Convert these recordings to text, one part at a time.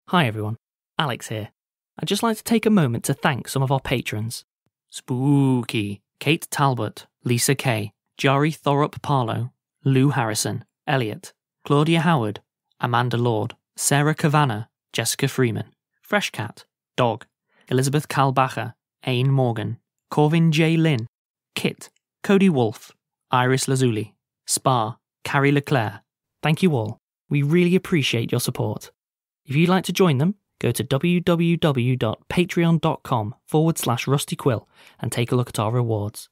Hi everyone, Alex here. I'd just like to take a moment to thank some of our patrons. Spooky, Kate Talbot, Lisa Kay, Jari Thorup Parlow, Lou Harrison, Elliot, Claudia Howard, Amanda Lord, Sarah Kavanagh, Jessica Freeman, Freshcat, Dog, Elizabeth Kalbacher, Aine Morgan, Corvin J. Lynn, Kit, Cody Wolfe, Iris Lazuli, Spar, Carrie Leclerc. Thank you all. We really appreciate your support. If you'd like to join them, go to www.patreon.com/rustyquill and take a look at our rewards.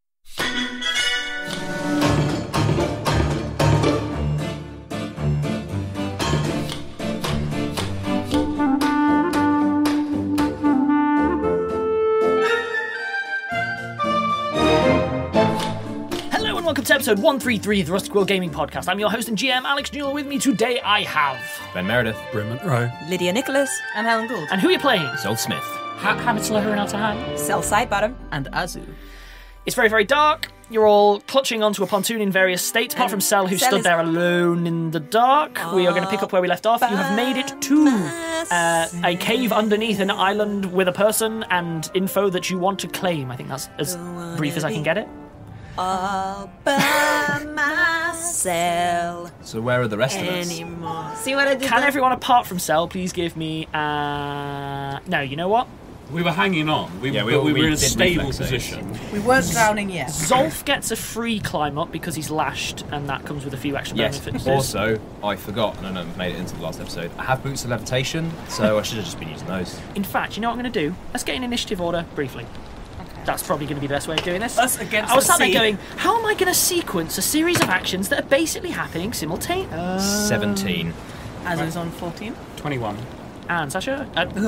Welcome to episode 133 of the Rusty Quill Gaming Podcast. I'm your host and GM, Alex Newell. With me today I have... Ben Meredith, Brimont Rowe, Lydia Nicholas, and Helen Gould. And who are you playing? Zolf Smith, Hamid Slower and Altahan. Cellside Bottom, and Azu. It's very, very dark. You're all clutching onto a pontoon in various states, apart from Cell, who stood there alone in the dark. We are going to pick up where we left off. You have made it to a cave underneath an island with a person and info that you want to claim. I think that's as brief as I can get it. All by myself. So where are the rest of us? See what I did? Can everyone apart from Cell please give me no, you know what? We were hanging on. We were in a stable position. We weren't drowning yet. Zolf gets a free climb up because he's lashed, and that comes with a few extra Yes, benefits. also, I forgot, and I made it into the last episode, I have boots of levitation, so I should have just been using those. In fact, you know what I'm going to do? Let's get in initiative order briefly. That's probably going to be the best way of doing this. Us against I was the sat there sea. going, how am I going to sequence a series of actions that are basically happening simultaneously? 17. Azu's on 14. 21. And Sasha?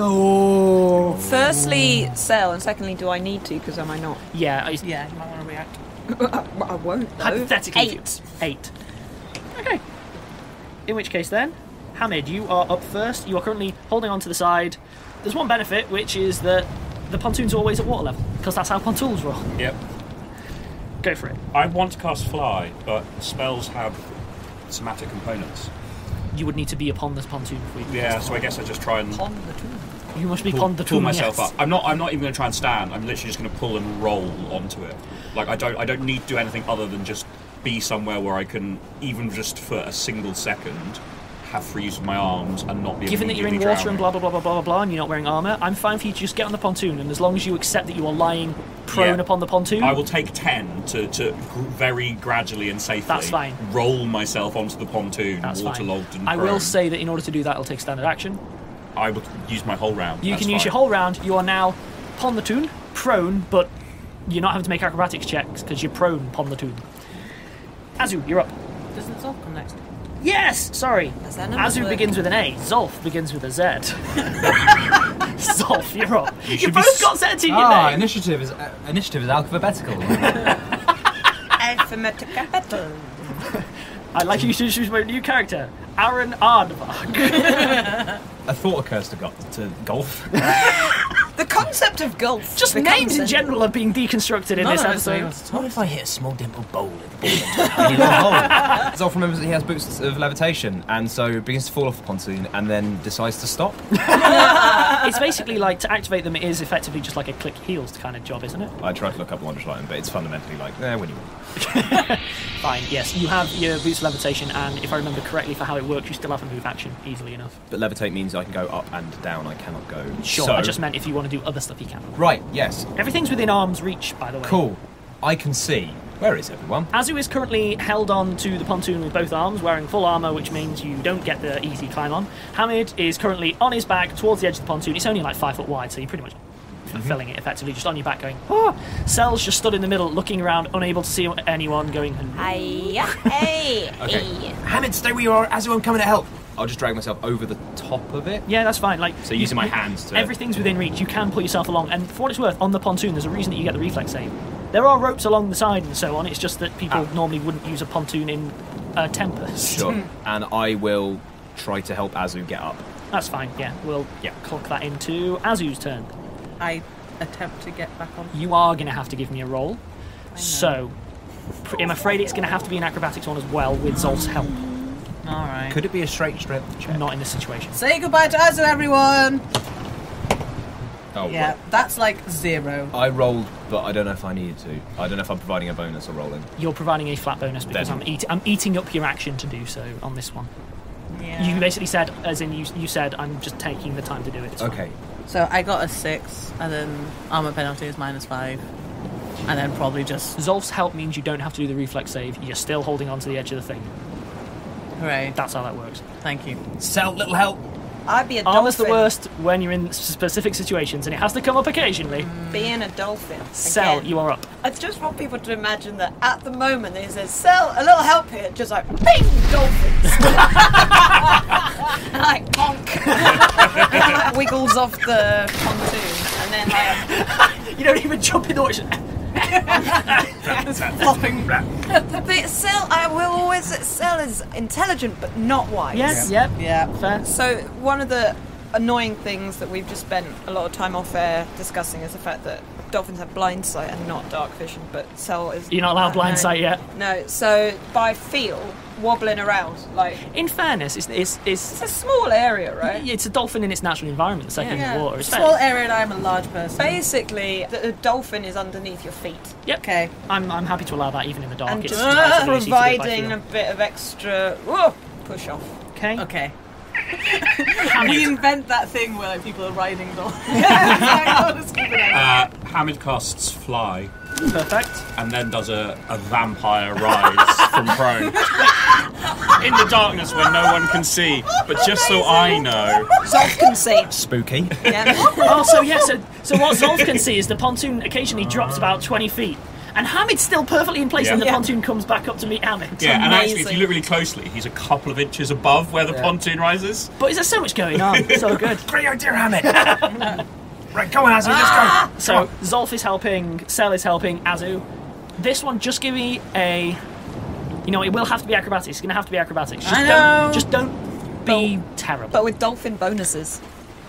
Firstly, Cell, and secondly, do I need to? Because am I not? Yeah, Yeah, you might want to react. I won't. Though. hypothetically. 8. 8. Okay. In which case then, Hamid, you are up first. You are currently holding on to the side. There's one benefit, which is that the pontoon's always at water level, because that's how pontoons roll. Yep. Go for it. I want to cast Fly, but spells have somatic components. You would need to be upon this pontoon before you can Yeah, cast so I guess I just try and it. You must be upon the pull toon, myself yes. up. I'm not even going to try and stand. I'm literally just going to pull and roll onto it. Like I don't need to do anything other than just be somewhere where I can, even just for a single second, have free use of my arms and not be Given that you're in immediately water and drowning. blah, blah, blah, blah, blah, blah, and you're not wearing armour, I'm fine for you to just get on the pontoon, and as long as you accept that you are lying prone upon the pontoon... I will take 10 to very gradually and safely That's fine. roll myself onto the pontoon, That's fine. waterlogged and I prone. will say that in order to do that, it'll take standard action. I will use my whole round. You That's can use fine. your whole round. You are now upon the toon, prone, but you're not having to make acrobatics checks, because you're prone upon the toon. Azu, you're up. Doesn't Zolf come next? Yes! Sorry. Does that number Azu work? begins with an A. Zolf begins with a Z. Zolf, you're up. You should be both got Z in your Ah, name. initiative is alphabetical. Alphabetical. I'd like you to choose my new character, Aaron Aardvark. A thought occurs to golf. The concept of golf. Just becomes names in a- general are being deconstructed in None this of us know episode. what to What talk if I hit a small dimpled bowl at the Zolf remembers that he has boots of levitation, and so begins to fall off the pontoon, and then decides to stop. It's basically like, to activate them, it is effectively just like a click heels kind of job, isn't it? I tried to look up Wondrous Lighting, but it's fundamentally like, when you want. Fine, yes. You have your boots of levitation, and if I remember correctly for how it works, you still have a move action easily enough. But levitate means I can go up and down, I cannot go. Sure, So, I just meant if you want to do other stuff, you can. Right, yes. Everything's within arm's reach, by the way. Cool. I can see. Where is everyone? Azu is currently held on to the pontoon with both arms, wearing full armour, which means you don't get the easy climb on. Hamid is currently on his back towards the edge of the pontoon. It's only like 5 foot wide, so you're pretty much fulfilling it effectively, just on your back going, oh! Cell's just stood in the middle, looking around, unable to see anyone, going, Hiya. Hey. Okay. Hey. Hamid, stay where you are. Azu, I'm coming to help. I'll just drag myself over the top of it. yeah, that's fine. Like, So using my hands to... everything's within reach. You can pull yourself along, and for what it's worth, on the pontoon, there's a reason that you get the reflex save. There are ropes along the side and so on. It's just that people normally wouldn't use a pontoon in a tempest. Sure. And I will try to help Azu get up. That's fine. Yeah, we'll clock that into Azu's turn. I attempt to get back on. You are going to have to give me a roll. So, I'm afraid it's going to have to be an acrobatics one as well with Zolf's help. All right. Could it be a straight strength check? Not in this situation. Say goodbye to Azu, everyone. Oh, Yeah, right. that's like 0. I rolled, but I don't know if I needed to. I don't know if I'm providing a bonus or rolling. You're providing a flat bonus because Then. I'm eating up your action to do so on this one. Yeah. You basically said, as in you said, I'm just taking the time to do it. It's fine. Okay. So I got a 6, and then armor penalty is -5, and then probably just Zolf's help means you don't have to do the reflex save. You're still holding on to the edge of the thing. hooray. That's how that works. Thank you. Sell, little help. I'd be a dolphin. Armor's the worst when you're in specific situations, and it has to come up occasionally. Being a dolphin. Cell, Again. you are up. I just want people to imagine that at the moment they say, "Sell a little help here," just like bing, dolphins. And like bonk. And like wiggles off the pontoon, and then like You don't even jump in the water. Flopping. the Cell. I will always say Cell is intelligent but not wise. Yes, yep, Yeah. fair. So one of the annoying things that we've just spent a lot of time off air discussing is the fact that dolphins have blind sight and not dark vision, but Cell is. You're not allowed blind no. sight yet. No, so by feel, wobbling around like In fairness, it's it's a small area, right? it's a dolphin in its natural environment, second in the water. It's Small fair. area, and I'm a large person. Basically, the dolphin is underneath your feet, Yep. Okay. I'm happy to allow that even in the dark. and It's just entirely easy to do by providing feel. a bit of extra push off. Okay. Okay. Hamid. We invent that thing where like, people are riding dolphins. Hamid casts Fly Perfect. and then does a vampire rise from prone. In the darkness where no one can see, but just so I know. Zolf can see. Spooky. Yeah. Oh, so what Zolf can see is the pontoon occasionally drops about 20 feet. And Hamid's still perfectly in place Yeah. and the Yeah. pontoon comes back up to meet Hamid. Yeah, and actually, if amazing. you look really closely, he's a couple of inches above where the pontoon rises. But there's so much going on. So good. Great idea, Hamid. Right, go on, Azu, let's go. So Zolf is helping, Cell is helping, Azu. This one, just give me a... You know, it will have to be acrobatics. It's going to have to be acrobatics. Just I know. don't be terrible. But with dolphin bonuses.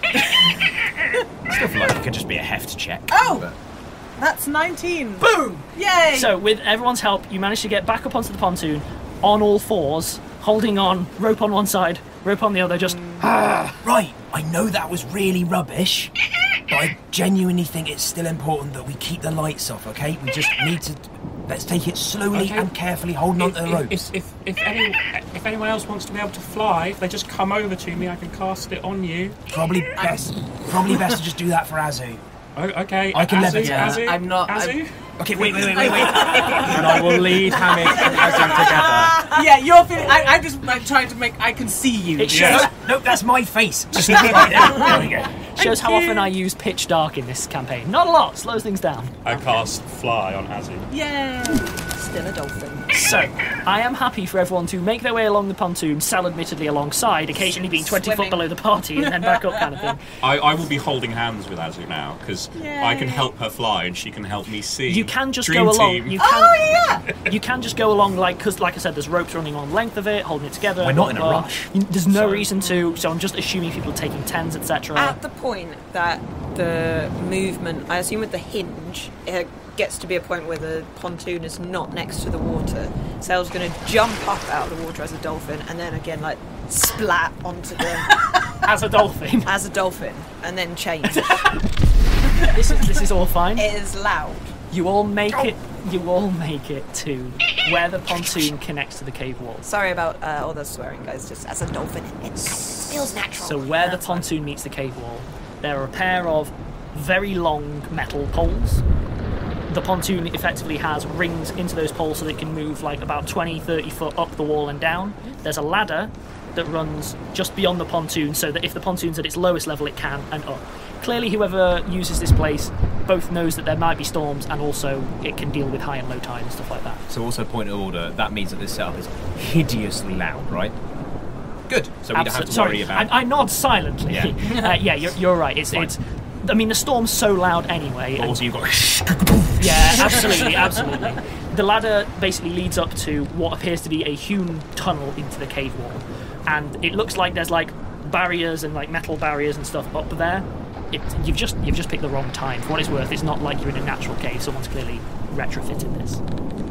I still feel like it could just be a heft check. Oh! But- That's 19. Boom! Yay! So with everyone's help, you manage to get back up onto the pontoon on all fours, holding on, rope on one side, rope on the other, just... Right, I know that was really rubbish, but I genuinely think it's still important that we keep the lights off, okay? We just need to... Let's take it slowly Okay. and carefully, holding on to the ropes. If anyone else wants to be able to fly, if they just come over to me, I can cast it on you. Probably best to just do that for Azu. Oh, okay. I can Azu, levitate. Azu, I'm not- Azu? Okay, wait. And I will lead Hamid and Azu together. Yeah, you're feeling. I'm just like trying to make. I can see you. It shows, Yeah. Nope, that's my face. Just right there. There we go. shows how often I use pitch dark in this campaign. Not a lot, slows things down. I cast Fly on Azu. Yay! Still a dolphin. So, I am happy for everyone to make their way along the pontoon, Sal admittedly alongside, occasionally being 20 foot Swimming. below the party and then back up kind of thing. I will be holding hands with Azu now, because I can help her fly and she can help me see. You can just Dream go along. team. You can, you can just go along, because like I said, there's ropes running on the length of it, holding it together. We're not in a blah, blah. rush. There's no reason to, so I'm just assuming people are taking tens, etc. At the point that the movement, I assume with the hinge, it gets to be a point where the pontoon is not next to the water. Sail's going to jump up out of the water as a dolphin and then again, like, splat onto the... As a dolphin. as a dolphin, and then change. This is all fine. It is loud. You all make it. You all make it to where the pontoon connects to the cave wall. Sorry about all the swearing, guys. Just as a dolphin, it feels natural. So where the pontoon meets the cave wall, there are a pair of very long metal poles. The pontoon effectively has rings into those poles so that it can move like about 20-30 foot up the wall and down. There's a ladder that runs just beyond the pontoon so that if the pontoon's at its lowest level it can, and up. Clearly whoever uses this place both knows that there might be storms and also it can deal with high and low tide and stuff like that. So also point of order, that means that this setup is hideously loud, right? Good. So we don't have to Sorry, worry about... I nod silently. Yeah. Yeah, you're right. It's I mean, the storm's so loud anyway. But and- also you've got... Yeah, absolutely. The ladder basically leads up to what appears to be a hewn tunnel into the cave wall, and it looks like there's like barriers and like metal barriers and stuff up there. You've just picked the wrong time. For what it's worth, it's not like you're in a natural cave. Someone's clearly retrofitted this.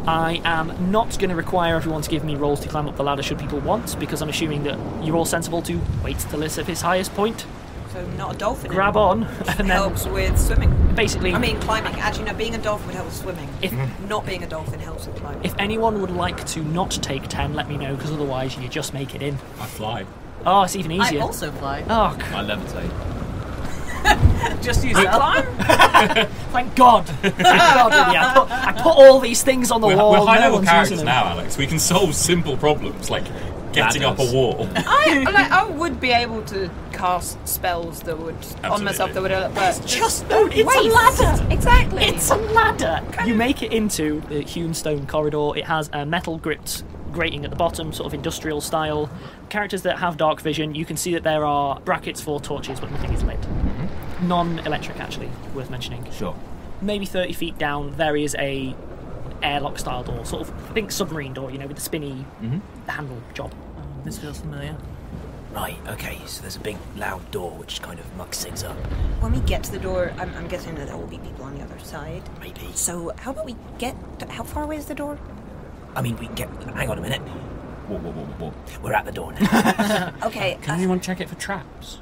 I am not going to require everyone to give me rolls to climb up the ladder should people want, because I'm assuming that you're all sensible to wait till it's at his highest point. So not a dolphin. Grab anymore. on, and then Helps with swimming. basically, I mean, climbing. Actually, no, being a dolphin would help with swimming. if Not being a dolphin helps with climbing. if anyone would like to not take 10, let me know, because otherwise you just make it in. I fly. Oh, it's even I easier. also fly. Oh, I levitate. Just use that. thank God. Thank God, really. I put all these things on the We're wall. high no level one's characters using them. now, Alex. We can solve simple problems like getting up a Ladders. wall. I would be able to cast spells that would on myself that would, but just no It's waste. a ladder. Exactly. It's a ladder. You make it into the hewn stone corridor. It has a metal gripped grating at the bottom, sort of industrial style. Characters that have dark vision, you can see that there are brackets for torches, but nothing is lit. Non-electric, actually, worth mentioning. Sure. Maybe 30 feet down, there is a airlock style door, sort of, I think, submarine door, you know, with the spinny handle job. This feels familiar. Right, okay, so there's a big loud door which kind of mucks things up. When we get to the door, I'm guessing that there will be people on the other side. Maybe. So how about we get? How far away is the door? I mean, we can get... Hang on a minute. Whoa. We're at the door now. Okay. Can anyone check it for traps?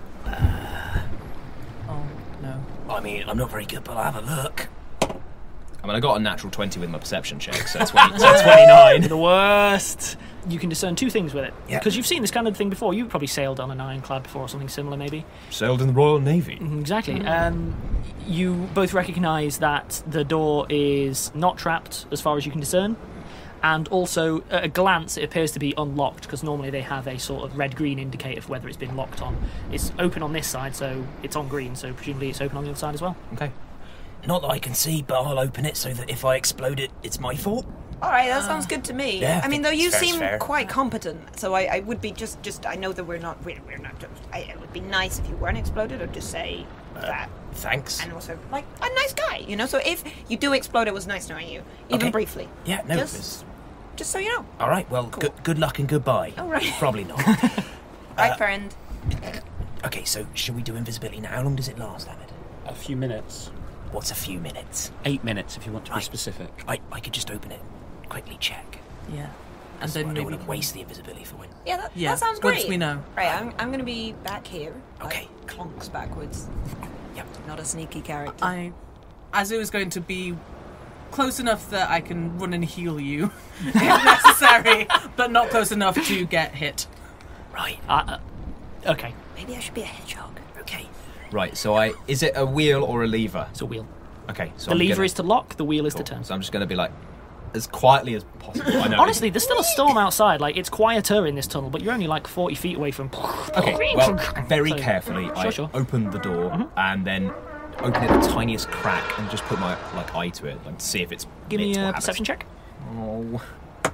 Oh, no. I mean, I'm not very good, but I'll have a look. I mean, I got a natural 20 with my perception check, so 29. The worst. You can discern two things with it. Yeah. Because you've seen this kind of thing before. You've probably sailed on an ironclad before or something similar, maybe. Sailed in the Royal Navy. Exactly. You both recognise that the door is not trapped as far as you can discern. And also, at a glance, it appears to be unlocked, because normally they have a sort of red-green indicator for whether it's been locked on. It's open on this side, so it's on green, so presumably it's open on the other side as well. Okay. Not that I can see, but I'll open it so that if I explode it, it's my fault. All right, that sounds good to me. Yeah, I mean, though you it's seem fair. quite competent, so I would be just. I know that we're not. It would be nice if you weren't exploded, or just say that. Thanks. And also, like, a nice guy, you know. So if you do explode, it was nice knowing you, even Okay. briefly. Yeah, no, Just so you know. all right, well, good luck and goodbye. All right. Probably not. Right, friend. Okay, so shall we do invisibility now? How long does it last, Ahmed? A few minutes. What's a few minutes? 8 minutes if you want to be Right. specific. I could just open it, quickly check. Yeah. And So I then don't maybe... want to waste the invisibility for when... Yeah, that Yeah, sounds once great. we know. Right, I'm going to be back here. Okay. Like, clonks backwards. Yep. Not a sneaky character. Azu is going to be close enough that I can run and heal you if necessary, but not close enough to get hit. Right, Okay, Maybe I should be a hedgehog. okay. Right, so is it a wheel or a lever? it's a wheel. Okay, so The lever is to lock, the wheel is to turn. So I'm just going to be like, as quietly as possible. I know. Honestly, there's still a storm outside. Like, it's quieter in this tunnel, but you're only like 40 feet away from... Okay, well, very So- carefully, I Sure. open the door and then open it the tiniest crack and just put my eye to it and see if it's Give me lit or a happens. perception check. Oh.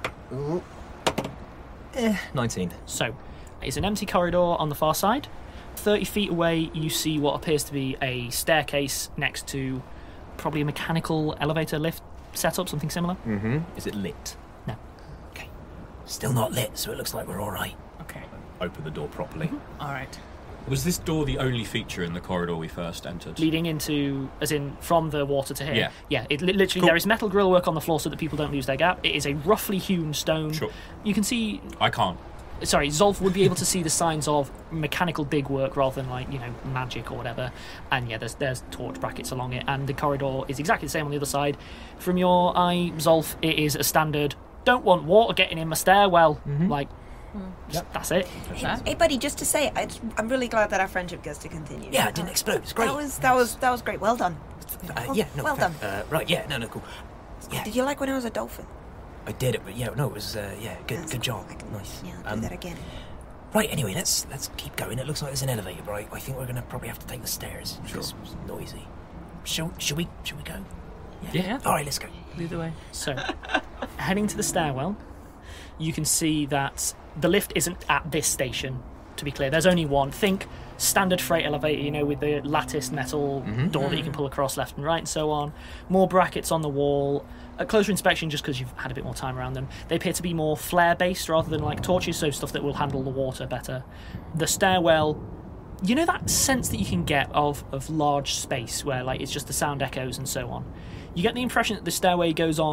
19. So, it's an empty corridor on the far side. 30 feet away, you see what appears to be a staircase next to probably a mechanical elevator lift setup, something similar. Mm-hmm. Is it lit? No. Okay. Still not lit, so it looks like we're all right. Okay. Open the door properly. All right. Was this door the only feature in the corridor we first entered? Leading into, as in from the water to here. Yeah. Yeah, literally Cool. there is metal grill work on the floor so that people don't lose their gap. It is a roughly hewn stone. Sure. You can see... I can't. Sorry, Zolf would be able to see the signs of mechanical dig work rather than, like, you know, magic or whatever. And yeah, there's torch brackets along it, and the corridor is exactly the same on the other side. From your eye, Zolf, it is a standard, don't want water getting in my stairwell. Like, that's it. Hey, buddy, just to say, I'm really glad that our friendship gets to continue. Yeah, it didn't explode. It's great. That was great. Well done. Yeah, no, well fair. done. Right, yeah, no, cool. Yeah, Did you like when I was a dolphin? I did it, but yeah, no, it was, good job. Nice. Yeah, I'll do that again. Right, anyway, let's keep going. It looks like there's an elevator, but I think we're going to probably have to take the stairs. Sure. It's noisy. Shall we go? Yeah. All right, let's go. Lead the way. So, heading to the stairwell, you can see that the lift isn't at this station, to be clear. There's only one. Think standard freight elevator, you know, with the latticed metal door that you can pull across left and right and so on. More brackets on the wall. A closer inspection, just because you've had a bit more time around them, they appear to be more flare-based rather than like torches, so stuff that will handle the water better. The stairwell, you know that sense that you can get of large space where like it's just the sound echoes and so on. You get the impression that the stairway goes on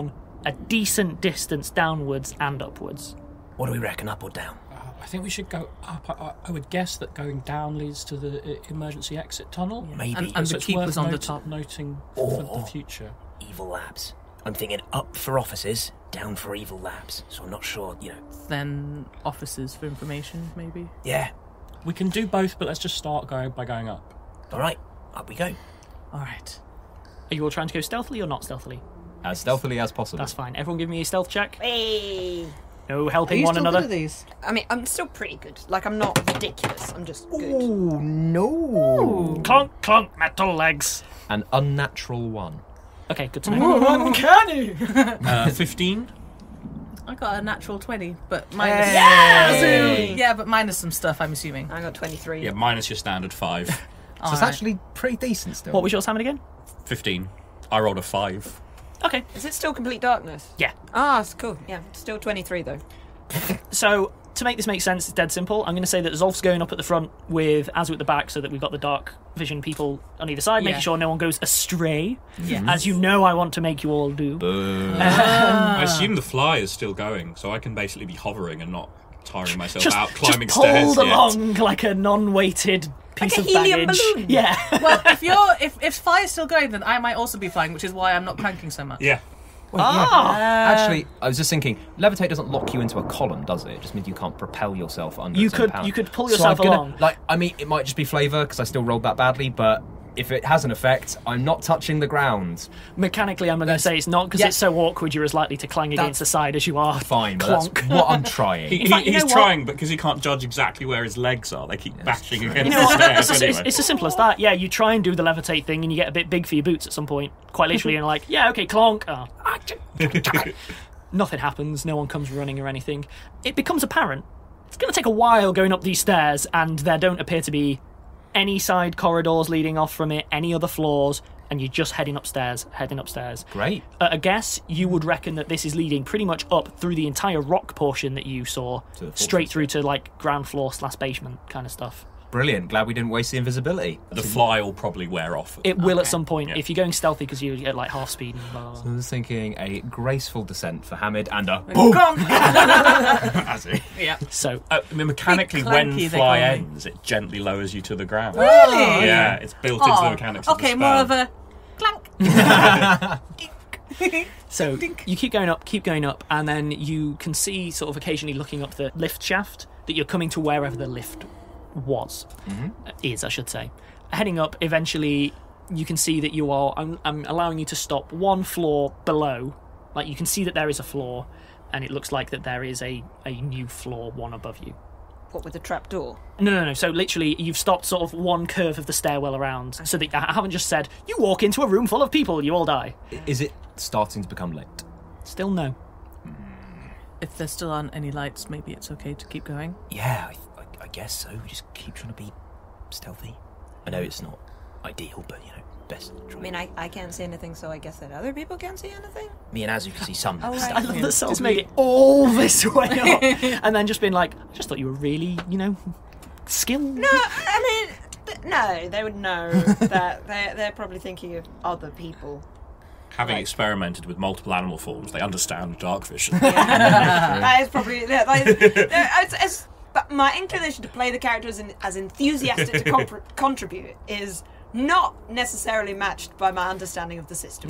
a decent distance downwards and upwards. What do we reckon, up or down? I think we should go up. I would guess that going down leads to the emergency exit tunnel. Maybe. And So the it's keep worth was on the top. noting Or- for the future. Evil labs. I'm thinking up for offices, down for evil labs. So I'm not sure, Then offices for information, maybe. Yeah. We can do both, but let's just start by going up. All right, up we go. All right. Are you all trying to go stealthily or not stealthily? As stealthily as possible. That's fine. Everyone give me a stealth check. Hey. No Are helping you one still another. good at these? I mean, I'm still pretty good. Like, I'm not ridiculous. I'm just good. Oh, no. Clunk, clunk, metal legs. An unnatural 1. Okay, good to know. Uncanny! 15. I got a natural 20, but minus. Yay! Yeah, but minus some stuff, I'm assuming. I got 23. Yeah, minus your standard 5. So it's Alright. actually pretty decent still. What was your salmon again? 15. I rolled a 5. Okay, Is it still complete darkness? yeah. Ah, it's cool. Yeah, still 23 though. So, to make this make sense, it's dead simple. I'm going to say that Zolf's going up at the front with Azu at the back so that we've got the dark vision people on either side, making Yeah. sure no one goes astray. Yes. As you know I want to make you all do. I assume the fly is still going, so I can basically be hovering and not tiring myself Just, out climbing just pulled stairs. yet. along like a non-weighted piece a of helium baggage. balloon. Yeah. Well, if fire's still going, then I might also be flying, which is why I'm not cranking so much. Yeah. Actually, I was just thinking, levitate doesn't lock you into a column, does it? It just means you can't propel yourself under You its own could- power. you could pull So yourself I'm gonna- along. Like, I mean, it might just be flavour because I still rolled that badly, but if it has an effect, I'm not touching the ground. Mechanically, I'm going to say it's not because yeah. it's so awkward you're as likely to clang against the side as you are. Fine, but Clonk. that's what I'm trying. In fact, you He's know what? trying, but because he can't judge exactly where his legs are, they keep bashing against You know the what? stairs It's, anyway. it's as simple as that. Yeah, you try and do the levitate thing and you get a bit big for your boots at some point. Quite literally, and you're like, yeah, okay, clonk. Oh. Nothing happens, no one comes running or anything. It becomes apparent it's going to take a while going up these stairs, and there don't appear to be any side corridors leading off from it, any other floors, and you're just heading upstairs. Great. At a guess, you would reckon that this is leading pretty much up through the entire rock portion that you saw, To the straight fortress, through to like ground floor / basement kind of stuff. Brilliant. Glad we didn't waste the invisibility. The fly will probably wear off. It will at some point Yeah. if you're going stealthy because you get like half speed and blah, blah, blah. I was thinking a graceful descent for Hamid and a Yeah. So I mean, mechanically, Big when clanky, they fly call me. ends, it gently lowers you to the ground. Really? Yeah, it's built into the mechanics of the Okay, spell. more of a clank. So you keep going up, and then you can see sort of occasionally looking up the lift shaft that you're coming to wherever the lift was, is I should say. Heading up, eventually you can see that you are. I'm allowing you to stop one floor below. Like you can see that there is a floor, and it looks like that there is a new floor one above you. What, with the trap door? No. So literally, you've stopped sort of one curve of the stairwell around, so that I haven't just said you walk into a room full of people, you all die. Is it starting to become lit? Still no. If there still aren't any lights, maybe it's okay to keep going. Yeah, I guess so. We just keep trying to be stealthy. I know it's not ideal, but, best try. I mean, I can't see anything, so I guess that other people can't see anything? Me and Azu can see some. Oh, stuff. I love that Sal's made it all this way up, and then just been like, I just thought you were really, skilled. No, I mean, no, they would know that they're probably thinking of other people. Having Right. experimented with multiple animal forms, they understand dark vision. That is probably but my inclination to play the characters as enthusiastic to contribute is not necessarily matched by my understanding of the system.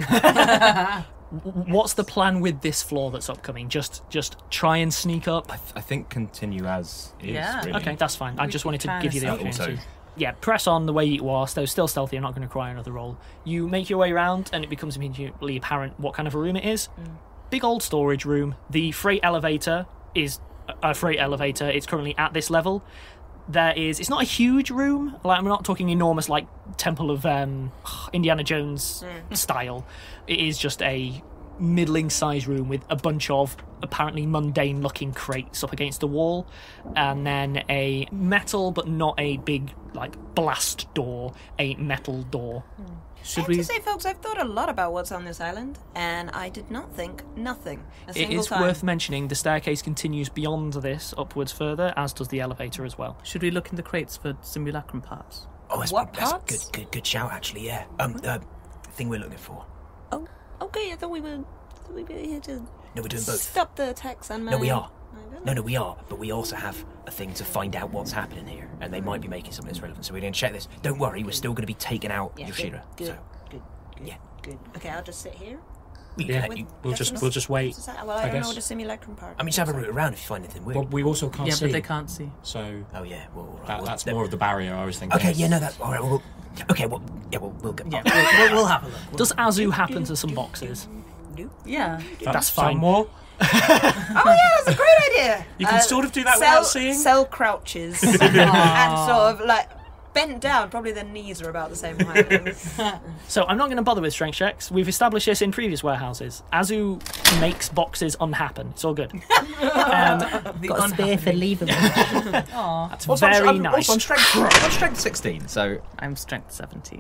What's the plan with this floor that's upcoming? Just try and sneak up. I think continue as is. Yeah. Really. Okay, that's fine. I We just wanted to can give you the escape. opportunity. Also- Yeah, press on the way you are. Still stealthy. I'm not going to require another roll. You make your way around, and it becomes immediately apparent what kind of a room it is. Big old storage room. The freight elevator is a freight elevator. It's currently at this level. It's not a huge room. Like, I'm not talking enormous, like Temple of Indiana Jones style. It is just a middling-sized room with a bunch of apparently mundane-looking crates up against the wall, and then a metal, but not a big like blast door, a metal door. I have to say, folks, I've thought a lot about what's on this island, and I did not think nothing a It single is time. worth mentioning the staircase continues beyond this upwards further, as does the elevator as well. Should we look in the crates for simulacrum parts? Oh, that's What a parts? good shout, actually, yeah. The thing we're looking for. Oh, okay, I thought we were we're here to No, we're doing both. stop the attacks and No, we are. I don't know. No, we are. But we also have a thing to find out what's happening here, and they might be making something that's relevant. So we're going to check this. Don't worry, we're still going to be taking out Yeah, Yoshida. good, So good, yeah. good. Okay, I'll just sit here. we Yeah. can, We'll just wait. Well, I I don't know guess. what a simulacrum part. I mean, just have a route around if you find anything weird. Well, we also can't Yeah, see. but they can't see. So Oh yeah. Well, all right. that's well, more of the barrier I was thinking. Okay. Yeah. No. That. All right. Well. Okay. Well. Yeah. We'll go. Yeah, we'll have a look. Does Azu happen to some boxes? Yeah. That's fine. Some more. Oh yeah, that's a great idea. You can sort of do that Cell, without seeing. Cell crouches and sort of like bent down. Probably their knees are about the same height. So I'm not going to bother with strength checks. We've established this in previous warehouses. Azu makes boxes unhappen. It's all good. Got a spear for leaving. That's Also, very I'm nice. I'm strength 16, so I'm strength 17.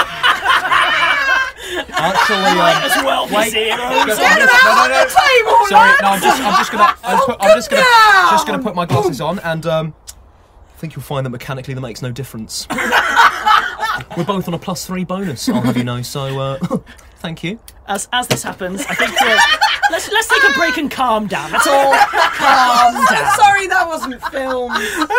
actually, as well be zeros. Sorry, no, I'm just gonna put my glasses on, and I think you'll find that mechanically that makes no difference. We're both on a +3 bonus, I'll have you know. So, thank you. As this happens, I think let's take a break and calm down. Let's all calm down. Sorry, that wasn't filmed.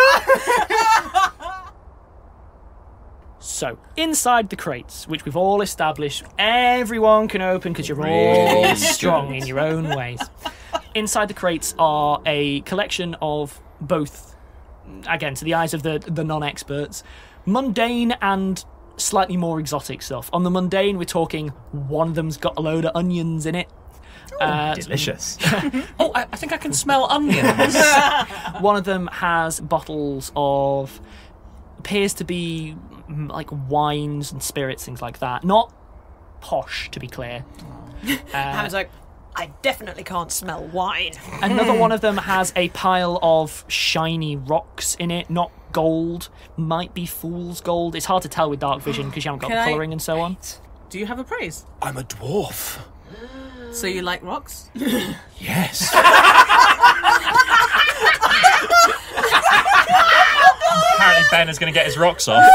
So, inside the crates, which we've all established, everyone can open because you're all Really strong good. in your own ways. Inside the crates are a collection of both, again, to the eyes of the non-experts, mundane and slightly more exotic stuff. On the mundane, we're talking one of them's got a load of onions in it. Delicious. Oh, I think I can smell onions. One of them has bottles of, appears to be like wines and spirits, things like that. Not posh, to be clear. I was like, I definitely can't smell wine. Another one of them has a pile of shiny rocks in it, not gold. Might be fool's gold. It's hard to tell with dark vision because you haven't got Can I- colouring and so on. Do you have a praise? I'm a dwarf. So you like rocks? Yes. Apparently Ben is going to get his rocks off.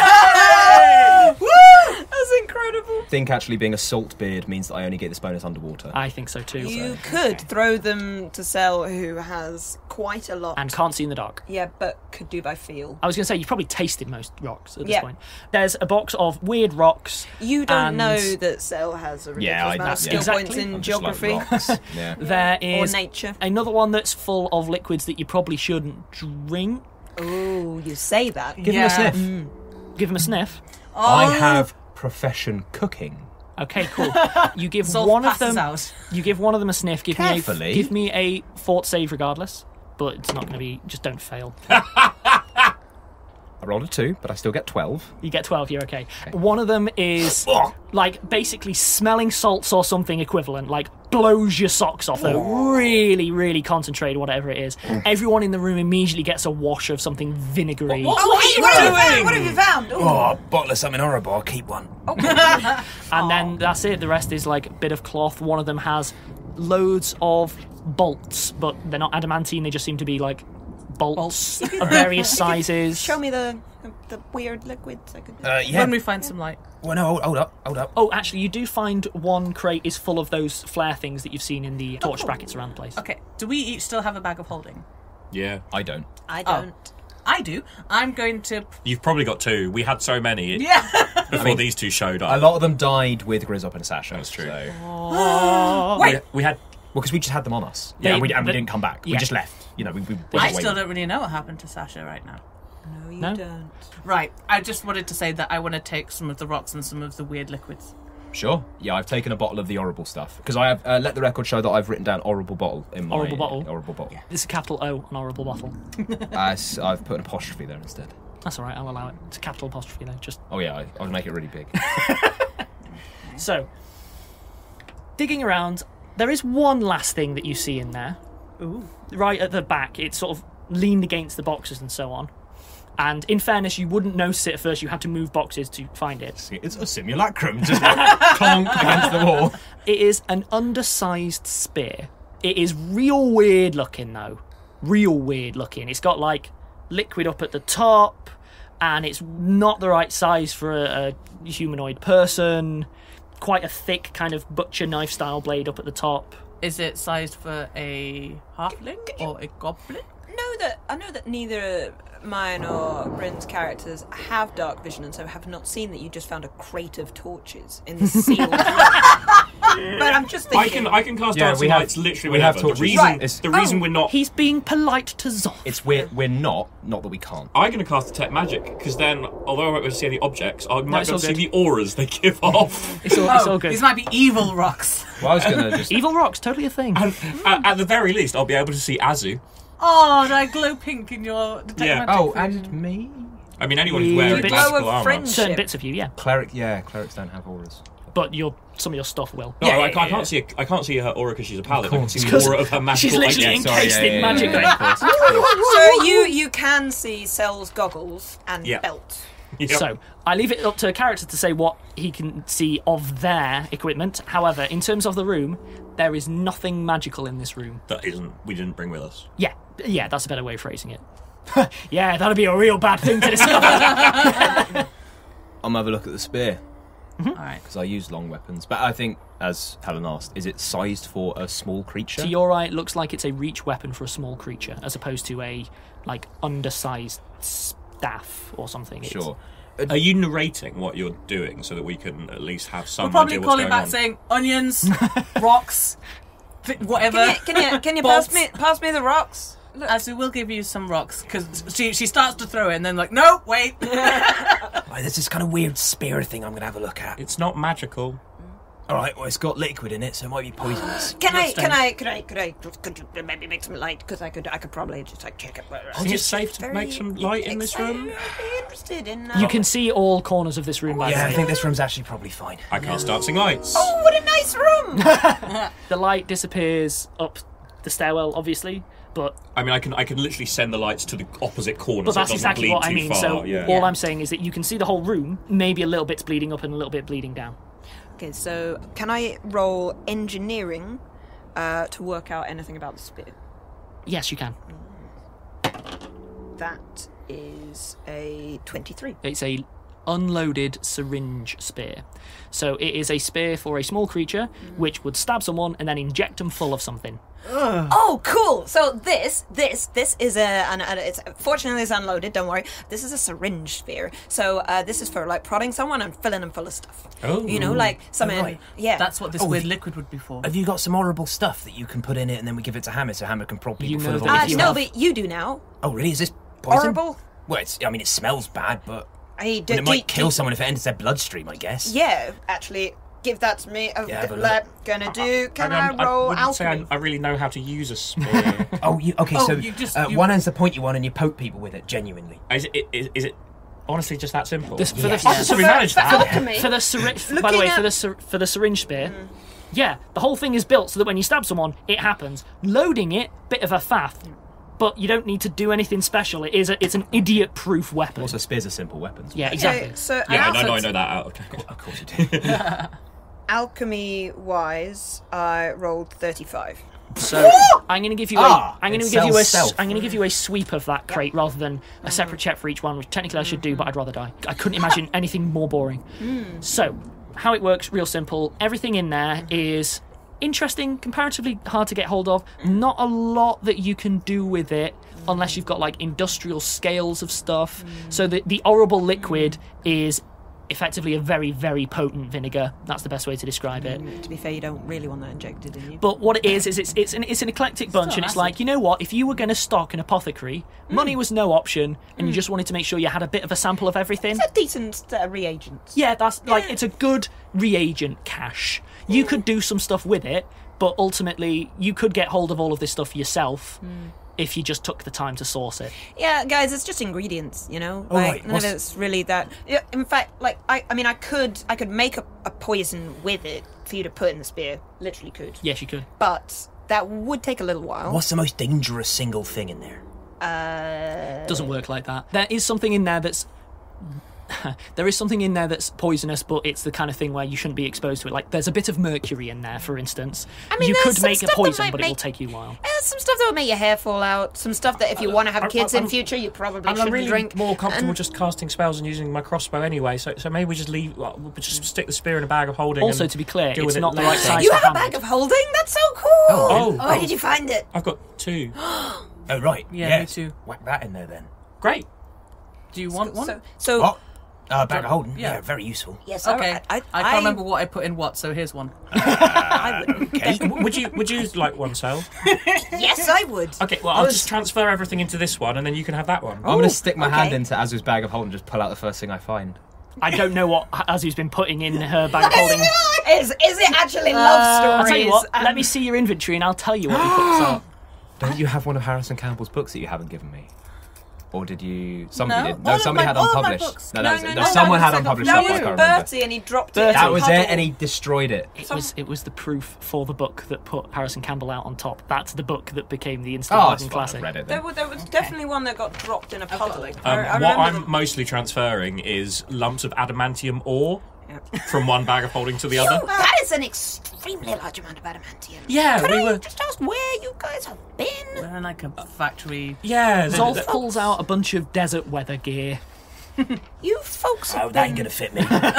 That's incredible. I think actually being a salt beard means that I only get this bonus underwater. I think so too. You could throw them to Cell, who has quite a lot. And can't see in the dark. Yeah, but could do by feel. I was going to say, you've probably tasted most rocks at this Yeah. point. There's a box of weird rocks. You don't and know that Cell has a ridiculous amount of skill Exactly. points in I'm just like geography rocks. Yeah. There or is nature. another one that's full of liquids that you probably shouldn't drink. Oh, you say that. Give him a sniff. Give them a sniff. I have profession cooking. Okay, cool. You give Zolf one of passes them. out. You give one of them a sniff. Carefully. Give me a fort save regardless. But it's not going to be. Just don't fail. I rolled a 2, but I still get 12. You get 12. You're okay. One of them is like basically smelling salts or something equivalent. Like blows your socks off. Though really, really concentrated, whatever it is. Everyone in the room immediately gets a wash of something vinegary. What are you doing? What have you found? Oh, a bottle of something horrible. I'll keep one. And then that's it. The rest is like a bit of cloth. One of them has loads of bolts, but they're not adamantine. They just seem to be like bolts of various sizes. Show me the weird liquids. I could. Yeah. When we find some light. Well, no, hold up. Oh, actually, you do find one crate is full of those flare things that you've seen in the torch brackets around the place. Okay, do we each still have a bag of holding? Yeah. I don't. I don't. I do. I'm going to... You've probably got 2. We had so many Yeah! before these 2 showed A up. lot of them died with Grizzop and Sasha. That's true. So. We had... Well, because we just had them on us. They- Yeah, and we but- didn't come back. yeah. We just left. You know, we I just still waited. don't really know what happened to Sasha right now. No, you No? don't. Right, I just wanted to say that I want to take some of the rocks and some of the weird liquids. Sure. Yeah, I've taken a bottle of the horrible stuff. Because I have let the record show that I've written down horrible bottle in my... Horrible bottle? Horrible bottle. It's a capital O on horrible bottle. I've put an apostrophe there instead. That's all right. I'll allow it. It's a capital apostrophe though. Just Oh yeah, I'll make it really big. so. Digging around, there is one last thing that you see in there. Ooh. Right at the back, it's sort of leaned against the boxes and so on. And in fairness, you wouldn't notice it at first. You had to move boxes to find it. It's a simulacrum, just clonk against the wall. It is an undersized spear. It is real weird looking, though. Real weird looking. It's got, like, liquid up at the top, and it's not the right size for a humanoid person. quite a thick kind of butcher knife style blade up at the top. Is it sized for a halfling or a goblin? I know that neither mine or Bryn's characters have dark vision, and so have not seen that you just found a crate of torches in this sealed room. But I'm just thinking... I can cast dancing lights literally we have whenever. torches. The reason we're not... He's being polite to Zoth. It's we're not that we can't. I'm going to cast detect magic, because then, although I won't be able to see any objects, I might it's be able all to see good. the auras they give off. It's all good. These might be evil rocks. Well, I was going to just... Evil rocks, totally a thing. And at the very least, I'll be able to see Azu. Oh, did I glow pink in your detect Yeah. magic? Oh, and me? I mean, anyone who's wearing Bit magical of armour. friendship. Certain bits of you, yeah. Clerics don't have auras. But some of your stuff will. No, I can't see her aura because she's a paladin. I can see the aura of her magical. She's literally encased in magic. So you can see Cell's goggles and Yeah. belt. Yep. So, I leave it up to a character to say what he can see of their equipment. However, in terms of the room, there is nothing magical in this room. That we didn't bring with us. Yeah, that's a better way of phrasing it. Yeah, that'd be a real bad thing to discover. I'm gonna have a look at the spear, All right. because I use long weapons. But I think, as Helen asked, is it sized for a small creature? To your eye, it looks like it's a reach weapon for a small creature, as opposed to a, undersized staff or something. Sure. Are you narrating what you're doing so that we can at least have some We'll probably idea call what's it going back on? saying onions, rocks, whatever. Can you Bolts. pass me the rocks? Azu will give you some rocks, because she starts to throw it and then no, wait. Right, there's this kind of weird spear thing I'm going to have a look at. It's not magical. All right, well, it's got liquid in it, so it might be poisonous. Could you maybe make some light? Because I could probably just check it. I think it's safe to make some light in this room. I'd be interested in. You can see all corners of this room, by the Yeah, way. I think this room's actually probably fine. I cast dancing lights. Oh, what a nice room! The light disappears up the stairwell, obviously, but I mean, I can literally send the lights to the opposite corner. But so it that's doesn't exactly bleed what I too mean. Far. So yeah. all I'm saying is that you can see the whole room. Maybe a little bit's bleeding up and a little bit bleeding down. Okay, so can I roll engineering to work out anything about the spear? Yes, you can. That is a 23. It's a unloaded syringe spear. So it is a spear for a small creature which would stab someone and then inject them full of something. Oh, cool! So this is it's fortunately it's unloaded. Don't worry. This is a syringe sphere. So this is for prodding someone and filling them full of stuff. Oh. You know, something. right. Yeah. That's what this weird liquid would be for. Have you got some horrible stuff that you can put in it and then we give it to Hammer so Hammer can prod people You full know of that all if this you no, stuff? but you do now. Oh, really? Is this poison? Horrible. Well, it smells bad, but Hey, it might kill someone if it enters their bloodstream, I guess. Yeah, actually, give that to me. Yeah, have a look. Gonna do. Can I roll wouldn't say alchemy? I really know how to use a spear. Oh, okay, Oh, so you just- one end's the point you want and you poke people with it, genuinely. is it honestly just that simple? For the, So we managed that. alchemy. For the syringe, by the Looking way, at- for the syringe spear, yeah, the whole thing is built so that when you stab someone, it happens. Loading it, bit of a faff, but you don't need to do anything special. It's an idiot-proof weapon. Also, spears are simple weapons. Yeah, exactly. Okay, so Yeah, I know that out. Of course you do. alchemy-wise, I rolled 35. So I'm going to give you it I'm going to give you a sweep of that crate rather than a separate check for each one, which technically I should do, but I'd rather die. I couldn't imagine anything more boring. So how it works, real simple. Everything in there is interesting, comparatively hard to get hold of. Not a lot that you can do with it unless you've got industrial scales of stuff. So the horrible liquid is effectively a very, very potent vinegar. That's the best way to describe it. To be fair, you don't really want that injected in you. But what it is it's an eclectic bunch, and it's like, you know what? If you were going to stock an apothecary, money was no option, and you just wanted to make sure you had a bit of a sample of everything. It's a decent set of reagents. Yeah, it's a good reagent cache. You could do some stuff with it, but ultimately you could get hold of all of this stuff yourself if you just took the time to source it. Yeah, guys, it's just ingredients, you know. right, None of it's really that. Yeah, in fact, I could make a poison with it for you to put in the spear. Literally could. Yes, you could. But that would take a little while. What's the most dangerous single thing in there? Doesn't work like that. There is something in there that's There is something in there that's poisonous, but it's the kind of thing where you shouldn't be exposed to it. Like, there's a bit of mercury in there, for instance. I mean, you there's could some make a stuff that poison, might but it will make- take you a while. Some stuff that will make your hair fall out. Some stuff that if you want to have kids in future, you probably I'm shouldn't really drink. more comfortable And- just casting spells and using my crossbow anyway. So maybe we just we'll just stick the spear in a bag of holding. Also, and to be clear, deal it's with it not the right later. size You for have a Hammond. bag of holding? That's so cool. Oh. Where did you find it? I've got 2. Oh, right. Yeah, yes. me too. Whack that in there then. Great. Do you want one? So What? Bag of holding? Yeah. Yeah, very useful. yes, Okay. I can't remember what I put in what, so here's one. I would. Okay. Would you like one, Sel? Yes, I would. Okay, well, I'll just transfer everything into this one, and then you can have that one. I'm going to stick my hand okay. into Azu's bag of holding and just pull out the first thing I find. I don't know what Azu's been putting in her bag of holding. Is it actually love stories? I'll tell you what, let me see your inventory and I'll tell you what he puts out. Don't you have one of Harrison Campbell's books that you haven't given me? Or did you? Somebody No, did. No, all of somebody my- had all of my unpublished. books. No, someone had unpublished That stuff. I was can't remember. Bertie, and he dropped Bertie. it. That was it, Puddle. and he destroyed it. It was the proof for the book that put Harrison Campbell out on top. That's the book that became the Oh, instant it's modern fine. I've classic. read it. There Then. was definitely one that got dropped in a puddle. I What remember I'm mostly transferring is lumps of adamantium ore from one bag of holding to the other. That is an extremely large amount of adamantium. Yeah, Could we I were. just ask where you guys have been? We're in like a factory. Yeah, Zolf pulls out a bunch of desert weather gear. You folks Oh, have that ain't been... gonna fit me.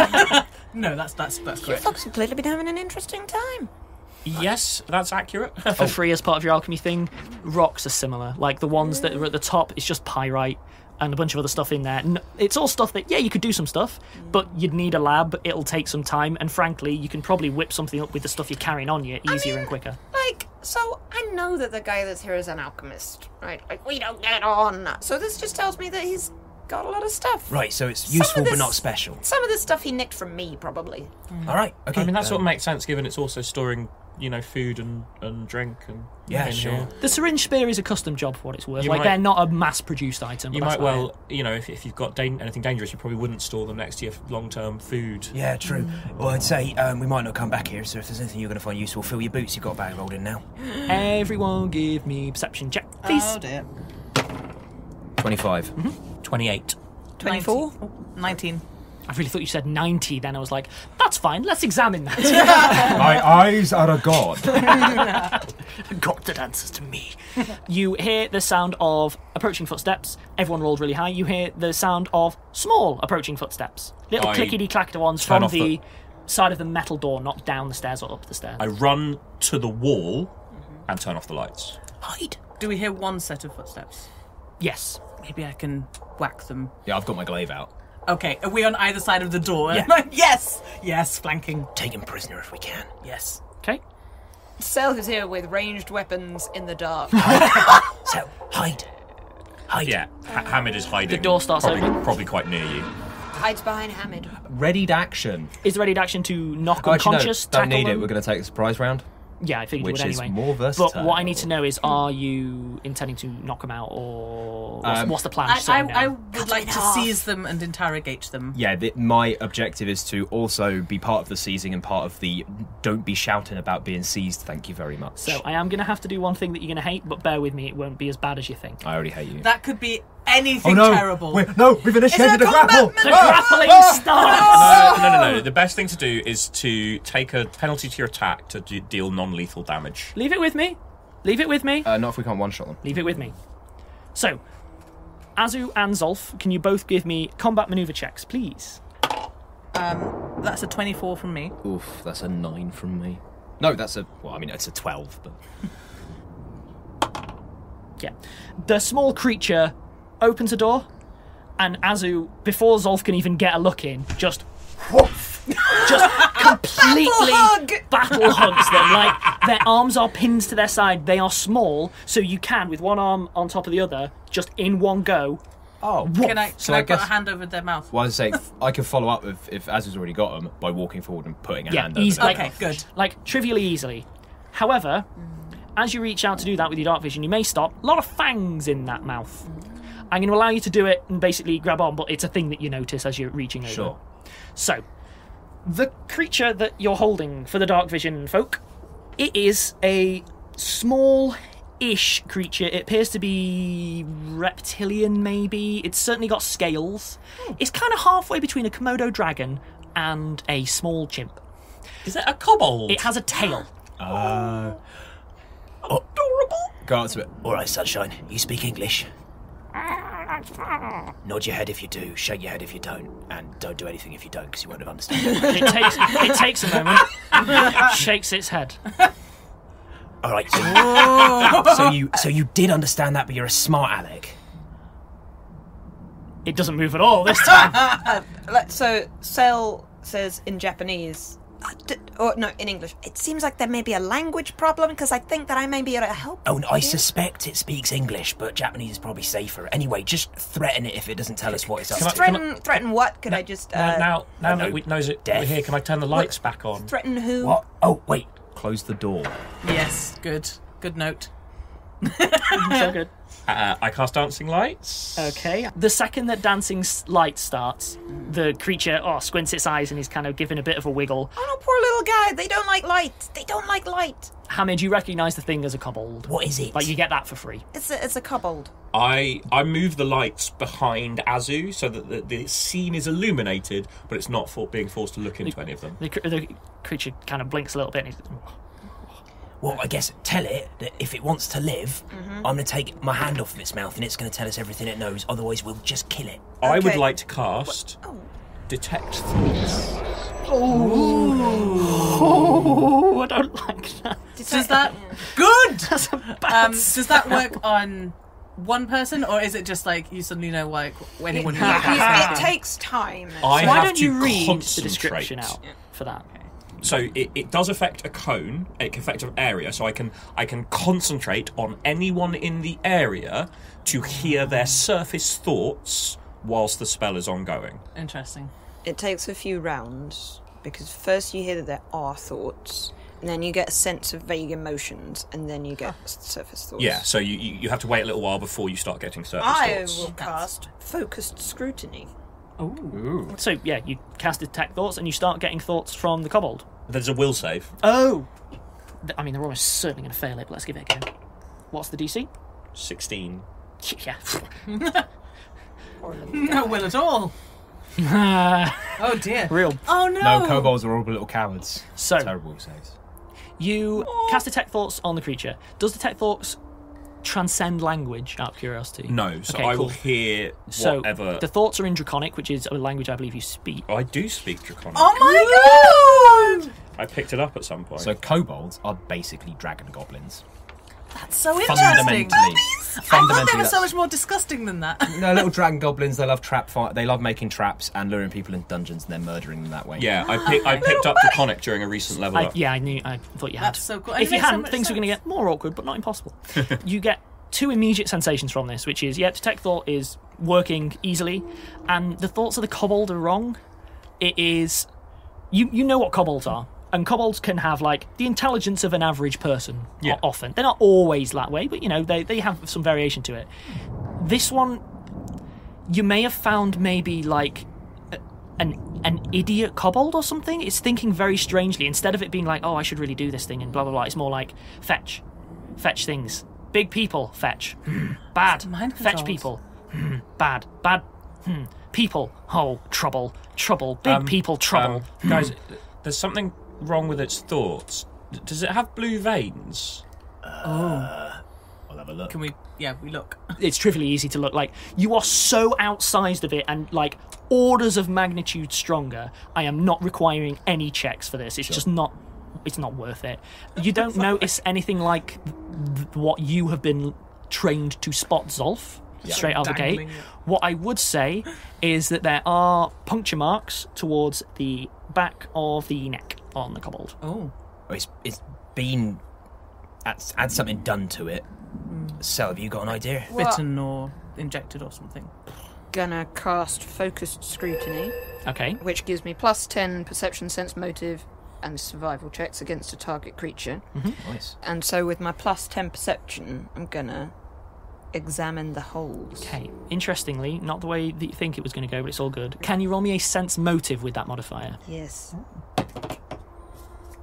No, that's You correct. folks have clearly been having an interesting time. Yes, that's accurate. For free as part of your alchemy thing, rocks are similar. Like the ones that are at the top, it's just pyrite and a bunch of other stuff in there. It's all stuff that, yeah, you could do some stuff, but you'd need a lab, it'll take some time, and frankly, you can probably whip something up with the stuff you're carrying on you easier and quicker. Like, so I know that the guy that's here is an alchemist, right? Like, we don't get on. So this just tells me that he's got a lot of stuff. Right, so it's Some of useful but this- not special. Some of the stuff he nicked from me, probably. All right, okay. I mean, that sort of makes sense given it's also storing, food and drink and Yeah, in sure. here. The syringe spear is a custom job for what it's worth. You Like, might- they're not a mass-produced item. You but might that's about well, if you've got anything dangerous, you probably wouldn't store them next to your long-term food. Yeah, true. Well, I'd say we might not come back here, so if there's anything you're going to find useful, fill your boots. You've got a bag rolled in now. it. Everyone give me perception check, please. Oh dear. 25. 28. 24? 19. I really thought you said 90 then. I was like, that's fine, let's examine that. My eyes are a god. God that answers to me. You hear the sound of approaching footsteps. Everyone rolled really high. You hear the sound of small approaching footsteps. Little I clickety-clackety ones turn from off the side of the metal door, not down the stairs or up the stairs. I run to the wall and turn off the lights. Hide. Do we hear one set of footsteps? Yes. Maybe I can whack them. Yeah, I've got my glaive out. Okay, are we on either side of the door? Yeah. Yes! Yes, flanking. Take him prisoner if we can. Yes. Okay. Self is here with ranged weapons in the dark. So, hide. Hide. Yeah, Hamid is hiding. The door starts opening. Probably quite near you. Hides behind Hamid. Readied action. Is the ready action to knock Oh, actually, no, unconscious? don't tackle need them? it. We're going to take the surprise round. Yeah, I figured Which you would is anyway. more versatile. But what I need to know is, are you intending to knock them out, or what's the plan? Just so I know. would like to seize them and interrogate them. Yeah, my objective is to also be part of the seizing and part of the don't be shouting about being seized, thank you very much. So I am going to have to do one thing that you're going to hate, but bear with me, it won't be as bad as you think. I already hate you. That could be anything terrible. We've initiated a grapple! The grappling starts! No. The best thing to do is to take a penalty to your attack to deal non-lethal damage. Leave it with me. Leave it with me. Not if we can't one-shot them. Leave it with me. So, Azu and Zolf, can you both give me combat maneuver checks, please? That's a 24 from me. Oof, that's a 9 from me. No, it's a 12, but... Yeah. The small creature opens a door, and Azu, before Zolf can even get a look in, just completely battle hugs them. Like, their arms are pinned to their side. They are small, so you can, with one arm on top of the other, just in one go. Oh, Can I So I put guess- a hand over their mouth? Well, I was say I can follow up if Azu's already got them by walking forward and putting a Yeah, hand over easy. their Okay, mouth. good. Like, trivially easily. However, as you reach out to do that with your dark vision, you may stop. A lot of fangs in that mouth. I'm going to allow you to do it and basically grab on, but it's a thing that you notice as you're reaching over. Sure. So, the creature that you're holding for the dark vision folk, it is a small, ish creature. It appears to be reptilian, maybe. It's certainly got scales. It's kind of halfway between a Komodo dragon and a small chimp. Is it a kobold? It has a tail. Adorable. Go up to it. All right, sunshine. You speak English. Nod your head if you do. Shake your head if you don't, and don't do anything if you don't, because you won't have understood. It takes a moment. Shakes its head. All right. So you did understand that, but you're a smart aleck. It doesn't move at all this time. So Sel says in Japanese, or no, in English. It seems like there may be a language problem because I think that I may be able to help. Oh, I suspect it speaks English, but Japanese is probably safer. Anyway, just threaten it if it doesn't tell us what it's up to. Threaten what? Could I just now that we knows it we're here, can I turn the lights back on? threaten who? What? Oh, wait. Close the door. Yes, good note. So good. I cast dancing lights. Okay. The second that dancing light starts, the creature squints its eyes and is kind of giving a bit of a wiggle. Oh no, poor little guy. They don't like light. They don't like light. Hamid, you recognise the thing as a kobold. What is it? Like, you get that for free. It's a kobold. I move the lights behind Azu so that the scene is illuminated, but it's not being forced to look into any of them. The creature kind of blinks a little bit and he's... Well, I guess tell it that if it wants to live, I'm going to take my hand off of its mouth and it's going to tell us everything it knows. Otherwise, we'll just kill it. I would Okay. like to cast Oh. Detect Thoughts. Oh, I don't like that. Does that good? That's a bad Does that work on one person, or is it just like you suddenly know like anyone who It takes time. I Why have don't to you read the concentrate. description out for that? So it does affect a cone. It can affect an area. So I can concentrate on anyone in the area to hear their surface thoughts whilst the spell is ongoing. Interesting. It takes a few rounds because first you hear that there are thoughts, and then you get a sense of vague emotions, and then you get surface thoughts. Yeah. So you have to wait a little while before you start getting surface I thoughts. will cast focused scrutiny. Ooh. So, yeah, you cast Detect Thoughts and you start getting thoughts from the kobold. There's a will save. Oh! I mean, they're almost certainly going to fail it, but let's give it a go. What's the DC? 16. Yeah. No will at all. Oh dear. Real. Oh no. No, kobolds are all little cowards. So, Terrible saves. you cast Detect Thoughts on the creature. Does Detect Thoughts transcend language, out of curiosity? No. So Okay, I cool. will hear So, whatever. the thoughts are in Draconic, which is a language I believe you speak. I do speak Draconic. Oh my god! I picked it up at some point. So kobolds are basically dragon goblins. That's so interesting. Fundamentally. I thought they were so that's- much more disgusting than that. No, little dragon goblins. They love they love making traps and luring people into dungeons and then murdering them that way. yeah, I picked up Draconic during a recent level up. I thought you had. That's so cool. And If it you makes so hadn't, much things are going to sense. get more awkward, but not impossible. You get two immediate sensations from this, which is, Detect Thought is working easily, and the thoughts of the kobold are wrong. It is... You know what kobolds are, and kobolds can have, like, the intelligence of an average person, Yeah. often. They're not always that way, but, they have some variation to it. This one, you may have found maybe, like... An idiot kobold or something. It's thinking very strangely. Instead of it being like, oh, I should really do this thing and blah blah blah, it's more like fetch things. Big people, fetch. Bad. Mind Fetch controls. people. Bad. People. Oh, trouble. Big people, trouble. Guys, there's something wrong with its thoughts. Does it have blue veins? I'll have a look. Can we? Yeah, we look. It's trivially easy to look like. You are so outsized of it and like orders of magnitude stronger. I am not requiring any checks for this. It's just not. It's not worth it. You don't notice anything like what you have been trained to spot Zolf straight out the gate. Dangling it. What I would say is that there are puncture marks towards the back of the neck on the kobold. Oh. It's been had something done to it. So, have you got an idea? Bitten or injected or something. Gonna cast focused scrutiny, Okay. which gives me plus 10 perception, sense, motive, and survival checks against a target creature. Nice. And so with my plus 10 perception, I'm gonna examine the holes. Okay. Interestingly, not the way that you think it was going to go, but it's all good. Can you roll me a sense motive with that modifier? Yes.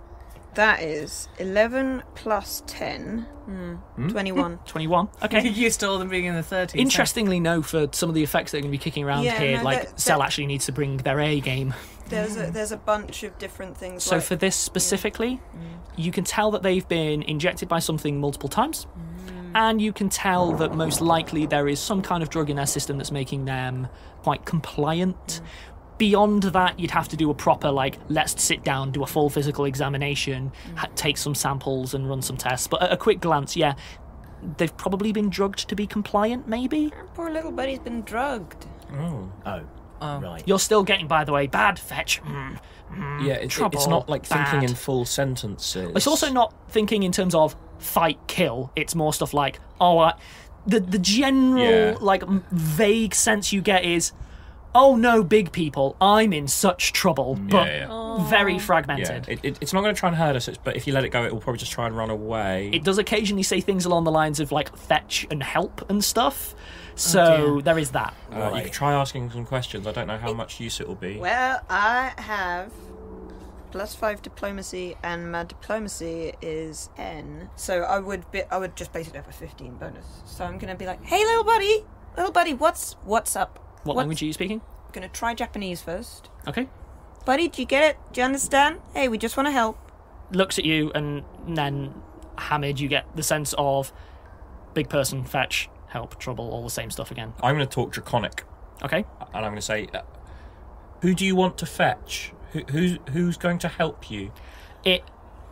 That is 11 plus 10. 21. 21. Okay. You're still them being in the 30s. Interestingly, no, for some of the effects that are going to be kicking around Yeah, here, no, like that- Cell actually needs to bring their A game. There's a bunch of different things. So like, for this specifically, you can tell that they've been injected by something multiple times, and you can tell that most likely there is some kind of drug in their system that's making them quite compliant. Beyond that, you'd have to do a proper, like, let's sit down, do a full physical examination, take some samples and run some tests. But at a quick glance, yeah, they've probably been drugged to be compliant, maybe? poor little buddy's been drugged. Oh, right. You're still getting, by the way, bad fetch. Yeah, it's trouble, not like thinking bad. in full sentences. It's also not thinking in terms of fight, kill. It's more stuff like, the general, Yeah. like, vague sense you get is, oh no, big people, I'm in such trouble, but very fragmented. It's not going to try and hurt us, but if you let it go, it will probably just try and run away. It does occasionally say things along the lines of, like, fetch and help and stuff. So there is that. You could try asking some questions. I don't know how much use it will be. Well, I have +5 diplomacy, and my diplomacy is N. So I would just basically have a 15 bonus. So I'm gonna be like, hey, little buddy, what's up? What language are you speaking? I'm gonna try Japanese first. Okay. Buddy, do you get it? Do you understand? Hey, we just want to help. Looks at you, and then Hamid, you get the sense of big person, fetch, help, trouble, all the same stuff again. I'm going to talk Draconic, Okay. and I'm going to say, who do you want to fetch? Who's going to help you? It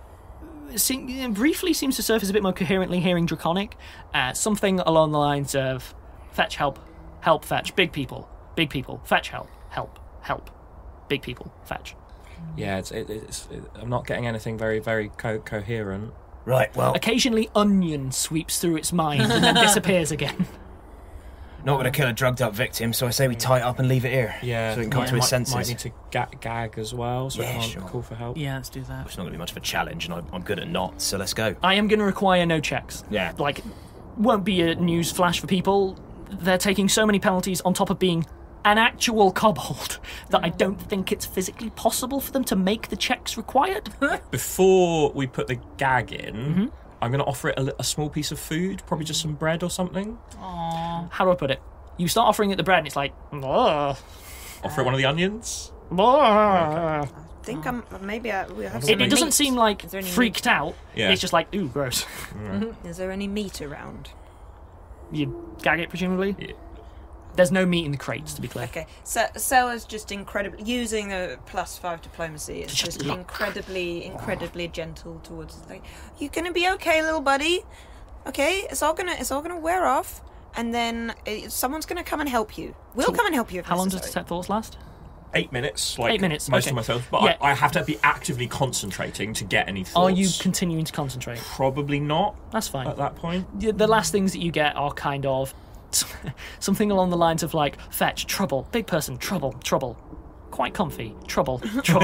briefly seems to surface a bit more coherently hearing Draconic. Something along the lines of fetch, help, fetch, big people, fetch, help, big people, fetch. Yeah, I'm not getting anything very, very coherent. Right, well, Occasionally onion sweeps through its mind and then disappears again. not going to kill a drugged up victim, so I say we tie it up and leave it here. Yeah, So he can come to his senses. Might need to gag as well, so Yeah, I can't sure. call for help. Yeah, let's do that. It's not going to be much of a challenge, and I'm good at knots, so let's go. I am going to require no checks. Yeah. Like, won't be a news flash for people. They're taking so many penalties on top of being an actual kobold that I don't think it's physically possible for them to make the checks required. Before we put the gag in, Mm-hmm. I'm going to offer it a small piece of food, probably just some bread or something. How do I put it? You start offering it the bread and it's like, ugh. Offer it one of the onions. Ugh. I think we have some It doesn't meat. seem like Is there any freaked out. Yeah. It's just like, ooh, gross. Is there any meat around? You gag it, presumably? Yeah. There's no meat in the crates, to be clear. Okay, so Sella's just incredibly using the +5 diplomacy. It's Just just look. incredibly gentle towards. Like, you gonna be okay, little buddy? Okay, it's all gonna wear off, and then someone's gonna come and help you. We'll come and help you. If How long does necessary. Detect Thoughts last? 8 minutes, like 8 minutes, most okay. of myself, but Yeah. I have to be actively concentrating to get any thoughts. Are you continuing to concentrate? Probably not That's fine. at that point. The last things that you get are kind of something along the lines of like fetch, trouble, big person, trouble, quite comfy, trouble.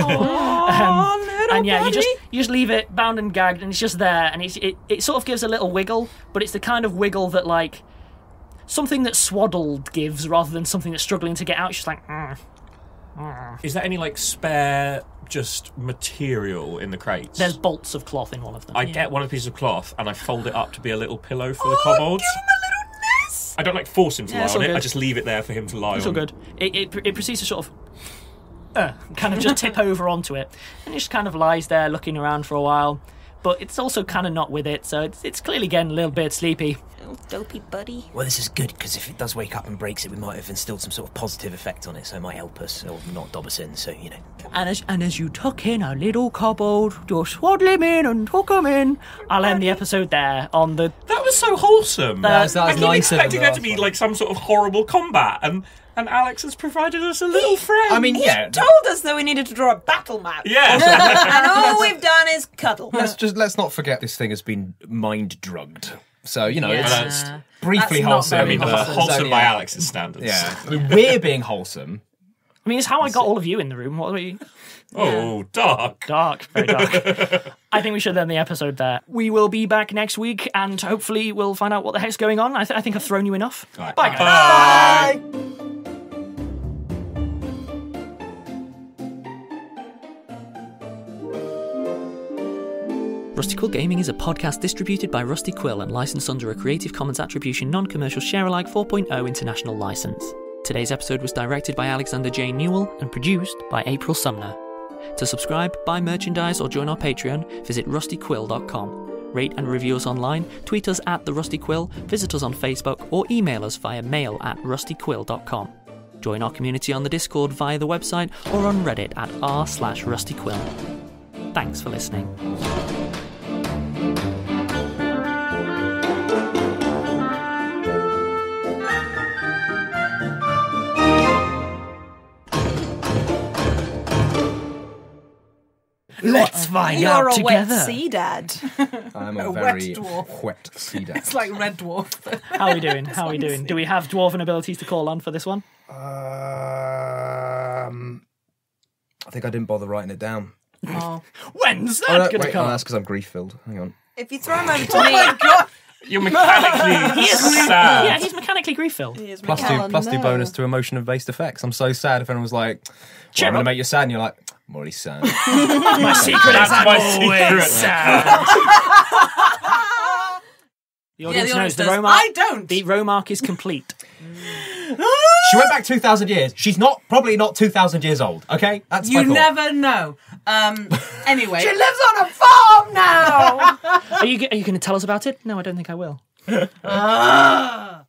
And yeah, you just leave it bound and gagged, and it's just there, and it sort of gives a little wiggle, but it's the kind of wiggle that like something that swaddled gives rather than something that's struggling to get out. It's just like. Is there any like spare just material in the crates? There's bolts of cloth in one of them. I get one of the pieces of cloth and I fold it up to be a little pillow for the kobolds. Give him a little nest. I don't like force him to Yeah, lie it's on all it. good. I just leave it there for him to lie It's on. all good. It proceeds to sort of kind of just tip over onto it, and it just kind of lies there looking around for a while. But it's also kind of not with it, so it's clearly getting a little bit sleepy. Oh, dopey buddy. Well, this is good, because if it does wake up and breaks it, we might have instilled some sort of positive effect on it, so it might help us, or not dob us in, so, you know. And as you tuck in a little kobold, just swaddle him in and tuck him in. I'll end the episode there on the. That was so wholesome. That was I keep nicer than expecting the there to last be one. like some sort of horrible combat, and Alex has provided us a little friend. I mean, yeah. Told us that we needed to draw a battle map. yeah. And all we've done is cuddle. Let's not forget this thing has been mind drugged. So, you know, Yeah. it's briefly That's not wholesome. very I mean, but- wholesome by yeah. Alex's standards. Yeah. I mean, we're being wholesome. I mean, it's how I got all of you in the room. What are we? Oh, dark. Dark, very dark. I think we should end the episode there. We will be back next week, and hopefully we'll find out what the heck's going on. I think I've thrown you enough. Right. Bye, guys. Bye. Rusty Quill Gaming is a podcast distributed by Rusty Quill and licensed under a Creative Commons Attribution Non-Commercial Share-alike 4.0 international license. Today's episode was directed by Alexander J. Newell and produced by April Sumner. To subscribe, buy merchandise or join our Patreon, visit rustyquill.com. Rate and review us online, tweet us at @TheRustyQuill, visit us on Facebook or email us via mail@rustyquill.com. Join our community on the Discord via the website or on Reddit at r/rustyquill. Thanks for listening. Let's find You're out a together. wet sea dad. I'm A a wet very dwarf. wet sea dad. It's like Red Dwarf. How are we doing? How are we doing? Do we have dwarven abilities to call on for this one? I think I didn't bother writing it down. Oh. When's that Oh, no, going to wait, come? that's because I'm grief-filled. Hang on. If you throw him over to me, You're mechanically sad. Yeah, he's mechanically grief-filled. he is Plus Michaela, two no. bonus to emotion-based effects. I'm so sad if anyone was like, well, Cheer I'm going up. to make you sad, and you're like, I'm already sad. My secret That's is I'm my always secret. sad. The Yeah, audience the knows audience the does. Romark. I don't. The Romark is complete. She went back 2,000 years. She's probably not 2,000 years old, okay? That's my You thought. never know. Anyway. She lives on a farm now. Are you going to tell us about it? No, I don't think I will. Ah.